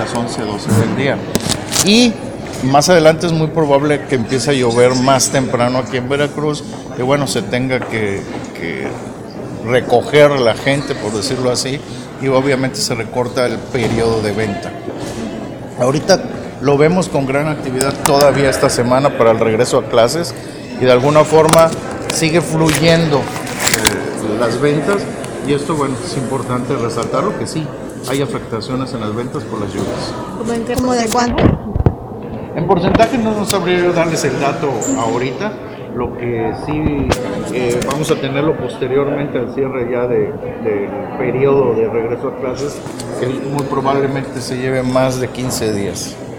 las 11, 12 del día. Y más adelante es muy probable que empiece a llover más temprano aquí en Veracruz, que bueno, se tenga que recoger la gente, por decirlo así, y obviamente se recorta el periodo de venta. Ahorita lo vemos con gran actividad todavía esta semana para el regreso a clases y de alguna forma sigue fluyendo las ventas, y esto, bueno, es importante resaltarlo, que sí, hay afectaciones en las ventas por las lluvias. ¿Cómo de cuánto? En porcentaje no sabría yo darles el dato ahorita, lo que sí vamos a tenerlo posteriormente al cierre ya del periodo de regreso a clases, que muy probablemente se lleve más de 15 días.